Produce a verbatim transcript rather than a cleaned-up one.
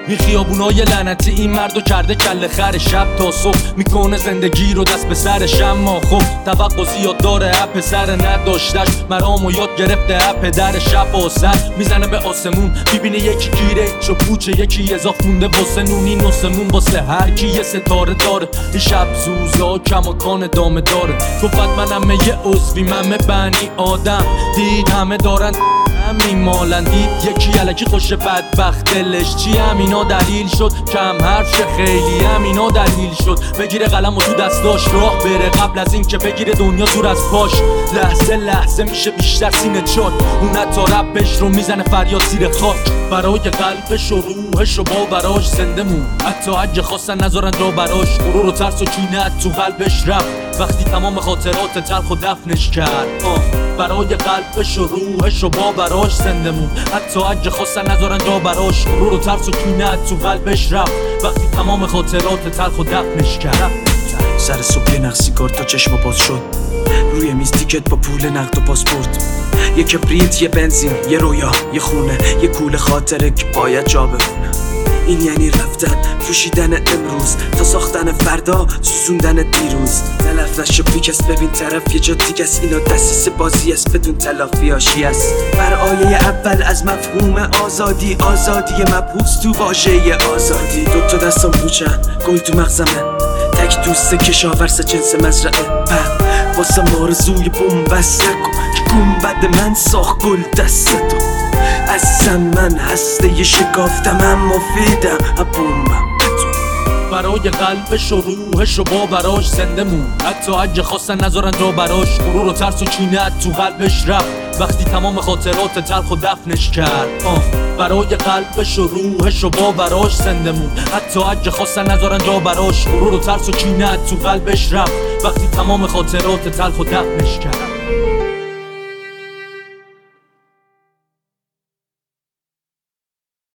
این خیابونای لعنتی این مردو کرده کله خر. شب تا صبح میکنه زندگی رو دست به سرش، اما خب توقع زیاد داره اپ سر نداشتش مرامو یاد گرفته اپ در شب و سر میزنه به آسمون میبینه یکی گیره چو پوچه یکی اضاف مونده واسه نونی نسمون واسه هر کی یه ستاره داره. این شب زوزا کماکان دامه داره گفت منم یه عضوی من بنی آدم دید همه دارن همین مالن دید یکی الکی خوش بدبخت دلش چی همینا دلیل شد کم حرف شه خیلی همینا دلیل شد بگیره قلم و تو دستاش راه بره قبل از این که بگیره دنیا دور از پاش. لحظه لحظه میشه بیشتر سینه چاک اون حتی ربش رو میزنه فریاد زیر خاک برای قلبش و روحش و باوراش زنده مون حتی اگه خواستن نذارن را براش. غرور و ترس و کینه تو قلبش رفت وقتی تمام خاطرات تلخ و دفنش کرد. آه برای قلبش و روحش و باوراش زنده مون حتی اگه خواستن نذارن جا براش. غرور و ترس و کینه تو قلبش رفت وقتی تمام خاطرات تلخ و دفنش کرد. سر صبح یه نخ سیگار تا چشم باز شد روی میز تیکت با پول نقد و پاسپورت یه کبریت یه بنزین یه رویا یه خونه یه کوله خاطره که باید جا بمونه. این یعنی رفتن پوشیدن امروز تا ساختن فردا سوزوندن دیروز. تلف نشو بیکس ببین طرف یه جا دیگه است اینا دسیس بازی است بدون تلافی هاشی است. بر آیه اول از مفهوم آزادی آزادی مبهوت تو واژه آزادی. دوتا دستم پوچن گل تو مغزمه تک دوست کشاورز جنس مزرعه پا واسه مارزوی بومبست نکن که گنبد من ساخت گل دستتو. عزیزم من هسته شکافتم اما فیدم بومبم برای قلبش و روحش و باوراش زنده مون حتی اگه خواستن نذارن جا براش. غرور و ترس و کینه تو قلبش رفت وقتی تمام خاطرات تلخ و دفنش کرد. آه برای قلبش و روحش و باوراش زنده مون حتی اگه خواستن نذارن جا براش. غرور و ترس و کینه تو قلبش رفت وقتی تمام خاطرات تلخ و دفنش کرد.